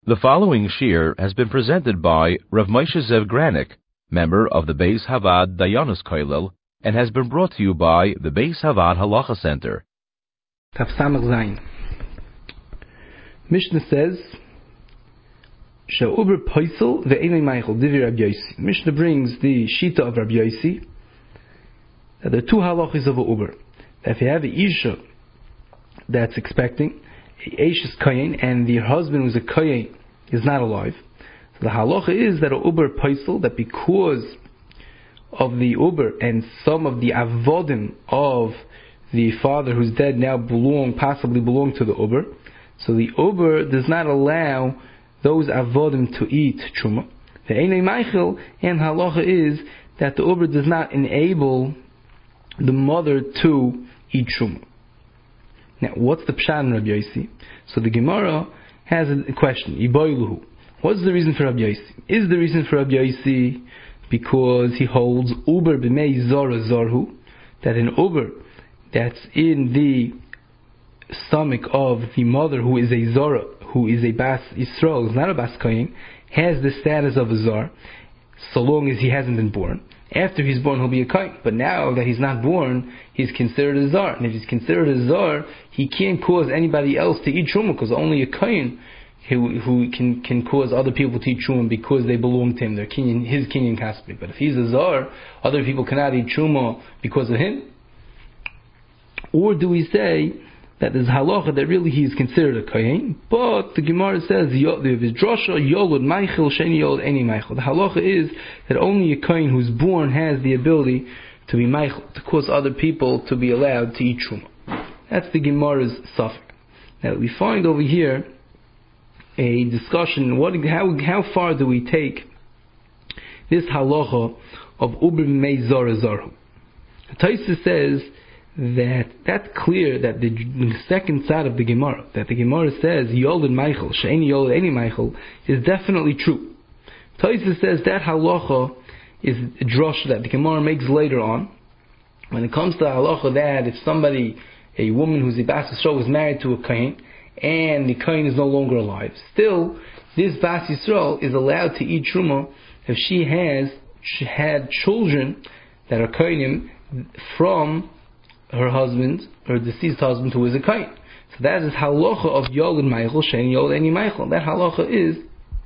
The following shir has been presented by Rav Moshe Zev Granik, member of the Beis Havad Dayanos Kollel, and has been brought to you by the Beis Havad Halacha Center. Taf Samach Zayin. Mishnah says, She'uber Poisel ve'enei Meichel divi Rabbi Yossi. Mishnah brings the Shita of Rabbi Yossi that there are two halachas of a Uber. That if you have an Isha that's expecting, Eish is Kayin, and the husband who's a Kayin is not alive. So the halacha is that a Uber Poisel, that because of the Uber and some of the avodim of the father who's dead now possibly belong to the Uber, so the Uber does not allow those avodim to eat truma. The Einei Meichel, and halacha is that the Uber does not enable the mother to eat truma. Now, what's the pshat in Rabbi Yossi? So the Gemara has a question. Iboiluhu. What's the reason for Rabbi Yossi? Is the reason for Rabbi Yossi because he holds Uber b'mei zara zarhu, that an Uber that's in the stomach of the mother who is a zara, who is a bas Yisrael, is not a bas kohen, has the status of a zar, so long as he hasn't been born. After he's born, he'll be a kohen. But now that he's not born, he's considered a zar. And if he's considered a zar, he can't cause anybody else to eat truma, because only a kohen who can cause other people to eat truma because they belong to him. They're his kinyan kaspi. But if he's a zar, other people cannot eat truma because of him. Or do we say that there's halacha that really he is considered a kohen, but the Gemara says the drasha yolud meichel sheni yolud any meichel. The halacha is that only a kohen who's born has the ability to be meichel, to cause other people to be allowed to eat truma. That's the Gemara's suffix. Now we find over here a discussion. How far do we take this halacha of uber b'mei zara zarhu? Taisa says that's clear, that the second side of the Gemara, that the Gemara says Yolid Meichel, She'eni Yolid Any Meichel, is definitely true. Taisa says that halacha is a drush that the Gemara makes later on. When it comes to halacha that if somebody, a woman who's a Bas Yisrael, is married to a Kohen, and the Kohen is no longer alive, still, this Bas Yisrael is allowed to eat truma if she had children that are Kohenim from her husband, her deceased husband, who is a kohen. So that is halacha of Yolid Meichel, Shein Yolid Any Meichel. That halacha is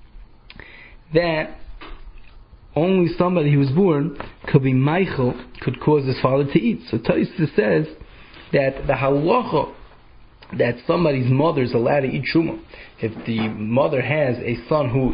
that only somebody who was born could be Meichel, could cause his father to eat. So Taisa says that the halacha that somebody's mother is allowed to eat truma, if the mother has a son who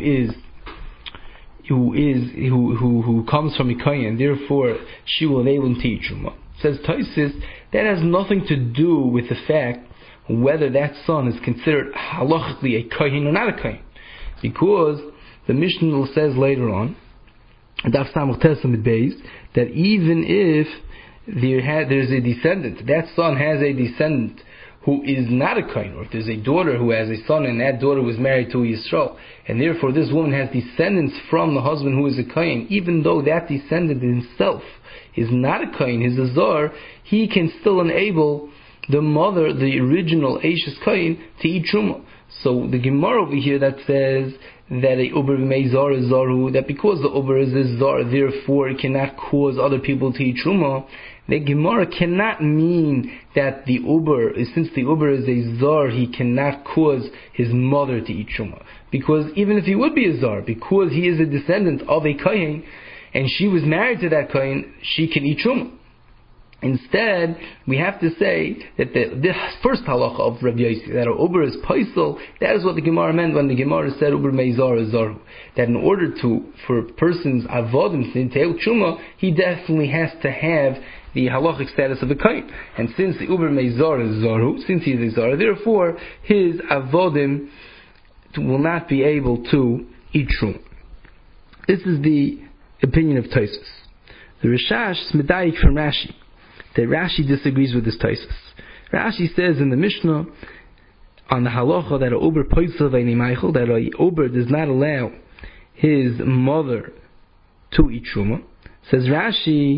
comes from a kohen, and therefore she will enable him to eat truma. Says Taisis, that has nothing to do with the fact whether that son is considered halachically a kohen or not a kohen, because the Mishnah says later on, Daf Samach Tesamid Beis, that even if there's a descendant, that son has a descendant who is not a kohen, or if there's a daughter who has a son and that daughter was married to a Yisrael, and therefore this woman has descendants from the husband who is a kohen, even though that descendant himself is not a kohen, he's a zar, he can still enable the mother, the original Eishes kohen, to eat truma. So the Gemara over here that says that a uber b'mei zar is zaru, that because the uber is a zar, therefore it cannot cause other people to eat truma, the Gemara cannot mean that the uber, since the uber is a zar, he cannot cause his mother to eat truma. Because even if he would be a zar, because he is a descendant of a kohen, and she was married to that kohen, she can eat truma. Instead, we have to say that the first halacha of Rabbi Yossi, that our uber is paisel, that is what the Gemara meant when the Gemara said uber meizar is zaru. That in order for a person's avodim to entail truma, he definitely has to have the halachic status of a kohen. And since the uber meizar is zaru, since he is a zar, therefore his avodim will not be able to eat truma. This is the opinion of Tosfos. The Rishash is medayik from Rashi, that Rashi disagrees with this Tosfos. Rashi says in the Mishnah on the halacha that a uber poisel v'nei meichel, that a uber does not allow his mother to eat truma. Says Rashi,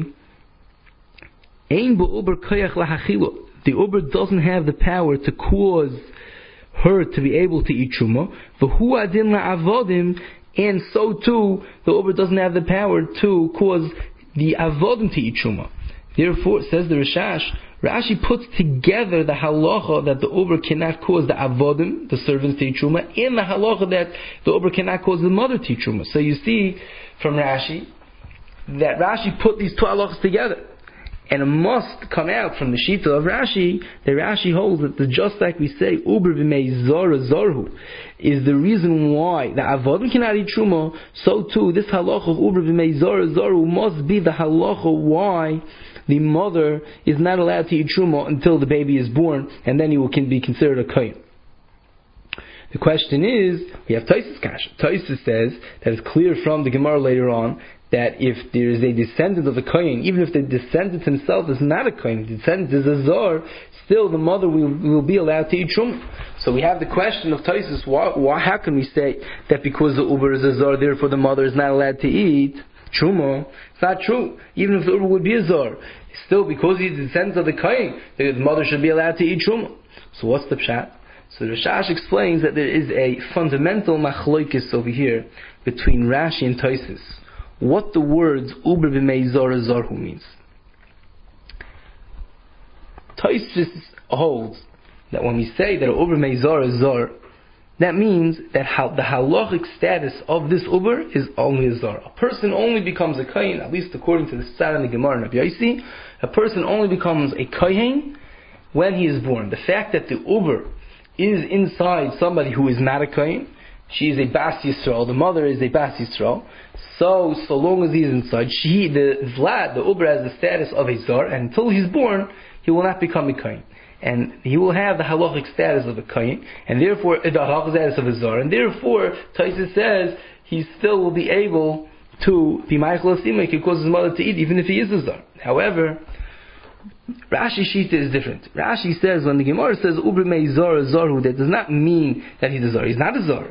ein bo uber koyach lahachilo. The uber doesn't have the power to cause her to be able to eat truma. V'hu adin la'avodim, and so too, the uber doesn't have the power to cause the avodim to eat truma. Therefore, says the Rishash, Rashi puts together the halacha that the uber cannot cause the avodim, the servants, to eat truma, and the halacha that the uber cannot cause the mother to eat truma. So you see from Rashi that Rashi put these two halachas together. And it must come out from the Shita of Rashi, that Rashi holds that just like we say, Uber b'mei zara zarhu, is the reason why the avodim cannot eat truma, so too this halacha of Uber b'mei zara zarhu must be the halacha why the mother is not allowed to eat truma until the baby is born, and then he can be considered a kohen. The question is, we have Tosfos Kasha. Tosfos says that it's clear from the Gemara later on that if there is a descendant of a kohen, even if the descendant himself is not a kohen, the descendant is a zar, still the mother will be allowed to eat truma. So we have the question of Tosfos, how can we say that because the uber is a zar, therefore the mother is not allowed to eat truma? It's not true. Even if the uber would be a zar, still because he's the descendant of the kohen, the mother should be allowed to eat truma. So what's the pshat? So the Rishash explains that there is a fundamental machloikis over here between Rashi and Tosfos. What the words uber b'mei zara zarhu means. Tosfos holds that when we say that uber b'mei zara zar, that means that the halachic status of this uber is only a zar. A person only becomes a kohen, at least according to the Sar and the Gemara and Rabbi Yossi, a person only becomes a kohen when he is born. The fact that the uber is inside somebody who is not a kohen, she is a Bas Yisrael, the mother is a Bas Yisrael, so long as he is inside, the uber has the status of a zar, and until he's born, he will not become a kohen. And he will have the halachic status of a kohen, and therefore, the halachic status of a zar, and therefore, Tosfos says, he still will be able to be Meichel Asima, he can cause his mother to eat, even if he is a zar. However, Rashi Shita is different. Rashi says, when the Gemara says Uber mei zara zarhu, that does not mean that he's a zar. He's not a zar.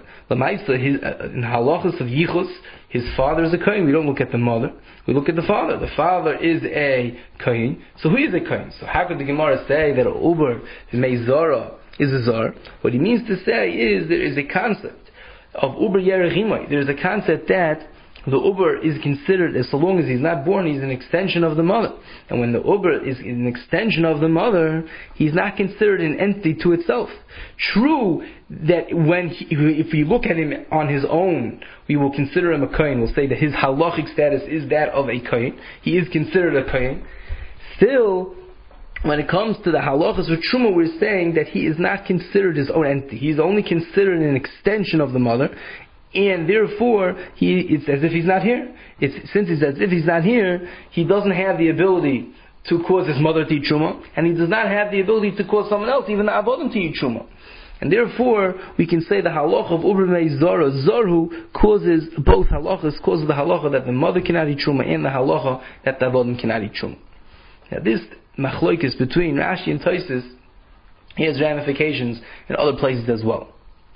In halachas of yichus, his father is a kohen. We don't look at the mother. We look at the father. The father is a kohen. So who is a kohen? So how could the Gemara say that Uber mei zara is a zar? What he means to say is there is a concept of Uber yerechimai. There is a concept that the uber is considered, as so long as he's not born, he's an extension of the mother. And when the uber is an extension of the mother, he's not considered an entity to itself. True that if we look at him on his own, we will consider him a kohen. We'll say that his halachic status is that of a kohen. He is considered a kohen. Still, when it comes to the halachas of truma, we're saying that he is not considered his own entity. He's only considered an extension of the mother. And therefore, it's as if he's not here. Since it's as if he's not here, he doesn't have the ability to cause his mother to eat truma, and he does not have the ability to cause someone else, even the avodim, to eat truma. And therefore, we can say the halacha of uber mei zara zarhu causes both halachas, causes the halacha that the mother cannot eat truma, and the halacha that the avodim cannot eat truma. Now this machloikis between Rashi and Tosfos has ramifications in other places as well.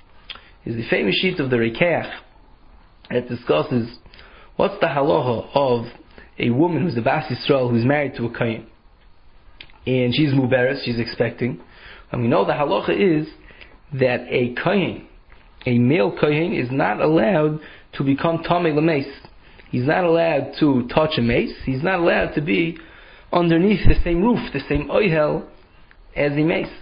Is the famous sheet of the Rekeach that discusses what's the halacha of a woman who's a Bas Yisrael who's married to a kohen, and she's muberes, she's expecting, and we know the halacha is that a kohen, a male kohen, is not allowed to become tamei l'meis. He's not allowed to touch a mace. He's not allowed to be underneath the same roof, the same oihel as a mace.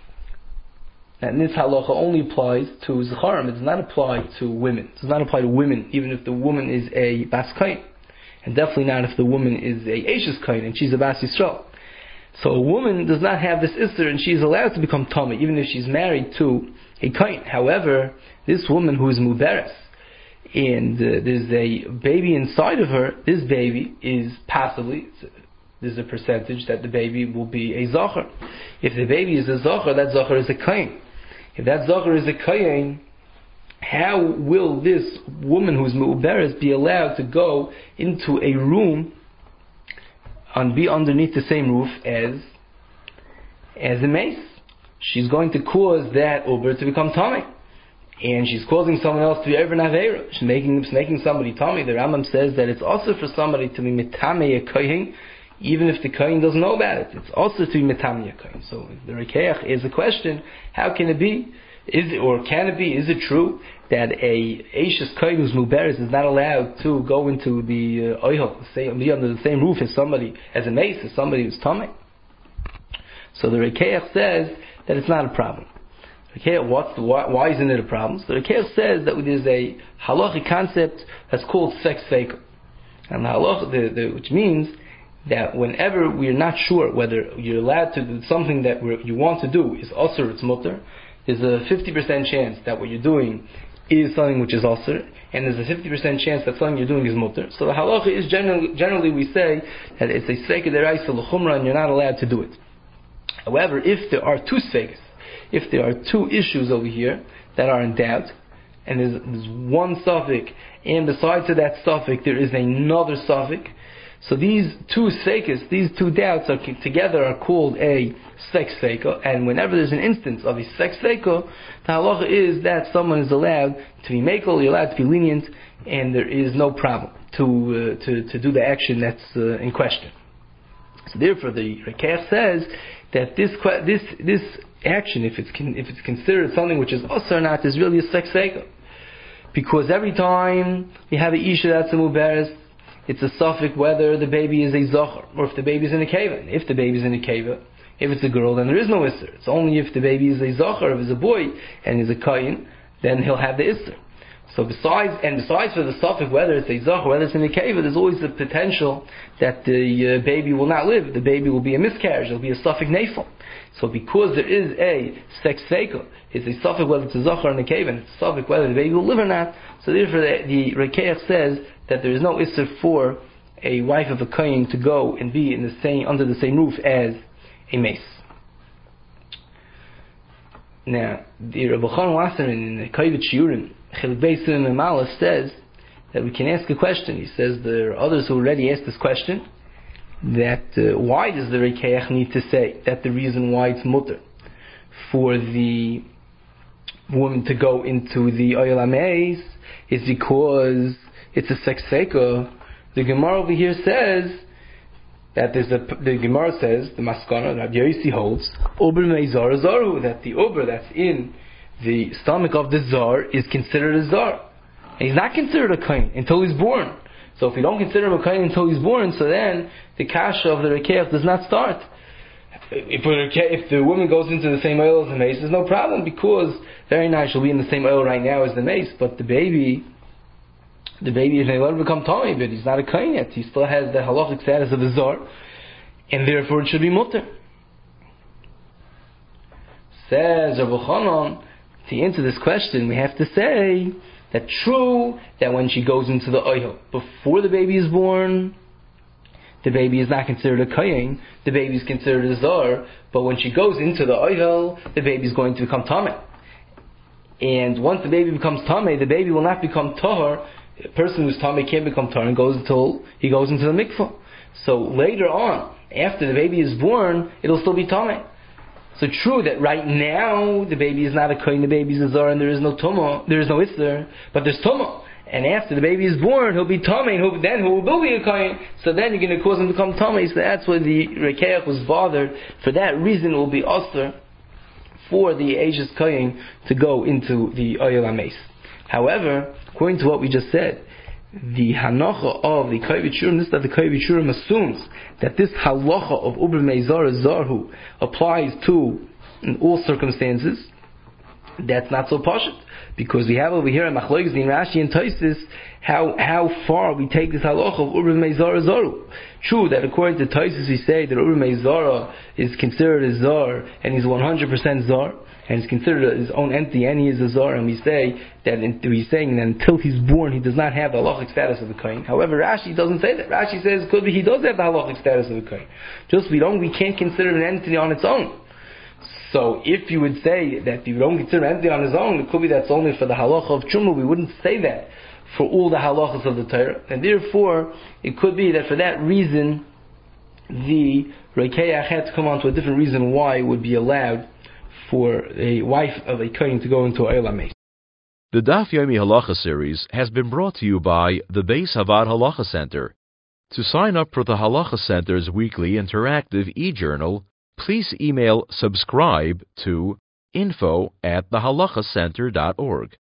And this halacha only applies to Zecharim. It does not apply to women. It does not apply to women, even if the woman is a Bas Kohen. And definitely not if the woman is a Eishes Kohen and she's a Bas Yisrael. So a woman does not have this Isser and she is allowed to become Tamei, even if she's married to a Kohen. However, this woman who is Muberes, and there's a baby inside of her, this baby is passively, there's a percentage that the baby will be a Zachar. If the baby is a Zachar, that Zachar is a Kohen. If that Zachar is a kohen, how will this woman who's mu'uberes be allowed to go into a room and be underneath the same roof as a mace? She's going to cause that uber to become tamei, and she's causing someone else to be over naveira. She's making somebody tamei. The Rambam says that it's also for somebody to be mitamei a kohen, even if the kohen doesn't know about it. It's also to be mitamei a kohen. So the Rekeach is a question: how can it be Can it be? Is it true that a Eishes Kohen who's Muberes is not allowed to go into the Oyhel, be under the same roof as a mace, as somebody who's Tameh? So the Rekeach says that it's not a problem. Why isn't it a problem? So the Rekeach says that there's a halachic concept that's called sex feika. And which means that whenever we're not sure whether you're allowed to do something that you want to do is asr, it's mutter, there's a 50% chance that what you're doing is something which is asr, and there's a 50% chance that something you're doing is mutter. So the halacha is generally we say that it's a sveika deraisa l'chumra and you're not allowed to do it. However, if there are two sveikas, if there are two issues over here that are in doubt, and there's one suffix, and besides to that suffix there is another suffix, so these two sveikas, these two doubts together are called a sex sveika, and whenever there's an instance of a sex sveika, the halacha is that someone is allowed to be makel, you're allowed to be lenient, and there is no problem to do the action that's in question. So therefore the Rekeach says that this action, if it's considered something which is asr or not, is really a sex sveika. Because every time you have a isha that's a muberes, it's a suffix whether the baby is a zachar or if the baby is in a keva. And if the baby is in a keva, if it's a girl, then there is no isser. It's only if the baby is a zachar, if it's a boy and is a kayin, then he'll have the isser. So besides for the suffix whether it's a zachar, whether it's in a keva, there's always the potential that the baby will not live. The baby will be a miscarriage. It'll be a suffix nefel. So because there is a sex feika, it's a suffix whether it's a zachar and a keva, and it's a suffix whether the baby will live or not. So therefore the Rekeach says that there is no isser for a wife of a kohen to go and be under the same roof as a mace. Now, the Rabbi Chanan Wasser in the Kovet Shiurim, Chelik Beis Siman Mem Aleph, says that we can ask a question. He says there are others who already asked this question, that why does the Rekeach need to say that the reason why it's mutter for the woman to go into the Oyel HaMeis is because it's a sex feika. The Gemara over here says that the Gemara says, the Maskana, Rabbi Yossi holds, Uber Meizar Zaru, that the Uber that's in the stomach of the Zar is considered a Zar. And he's not considered a Kohen until he's born. So if you don't consider him a Kohen until he's born, so then the kasha of the Rekeach does not start. If the woman goes into the same oil as the mace, there's no problem, because very nice, she'll be in the same oil right now as the mace, but the baby is allowed to become Tomei, but he's not a Kohen yet. He still has the halachic status of a Zar, and therefore it should be mutter. Says Rabbi Chanan, to answer this question, we have to say that true, that when she goes into the Oyel before the baby is born, the baby is not considered a Kohen, the baby is considered a Zar, but when she goes into the Oyel, the baby is going to become Tameh. And once the baby becomes Tameh, the baby will not become Tahor. A person who's Tameh can't become Tahor until he goes into the mikvah. So later on, after the baby is born, it'll still be Tameh. So true that right now the baby is not a Kohen, the baby is a Zar, and there is no Tumah, there is no Isser, but there's Tumah. And after the baby is born, he'll be Tameh, and then he will be a Kohen. So then you're going to cause him to become Tameh. So that's why the Rekeach was bothered. For that reason, it will be Asr for the Eishes Kohen to go into the Oyel HaMeis. However, according to what we just said, the hanacha of the Kovet Shiurim, this that the Kovet Shiurim assumes that this halacha of Uber Meizar Zarhu applies to in all circumstances. That's not so pashut, because we have over here in Machlokes in Rashi and Tosfos how far we take this halacha of Uber Meizar Zarhu. True that according to Tosfos we say that Uber Meizar is considered a Zar and he's 100% Zar, and is considered his own entity, and he is a Zar, and we say that we're saying that until he's born he does not have the halachic status of a Kohen. However, Rashi doesn't say that. Rashi says could be he does have the halachic status of a Kohen. Just we can't consider an entity on its own. So if you would say that you don't consider an entity on its own, it could be that's only for the halacha of Truma. We wouldn't say that for all the halachas of the Torah, and therefore it could be that for that reason the Rekeach had to come on to a different reason why it would be allowed for a wife of a Kohen to go into Oyel HaMeis. The Daf Yomi Halacha series has been brought to you by the Beis Havad Halacha Center. To sign up for the Halacha Center's weekly interactive e-journal, please email subscribe to info@thehalachacenter.org.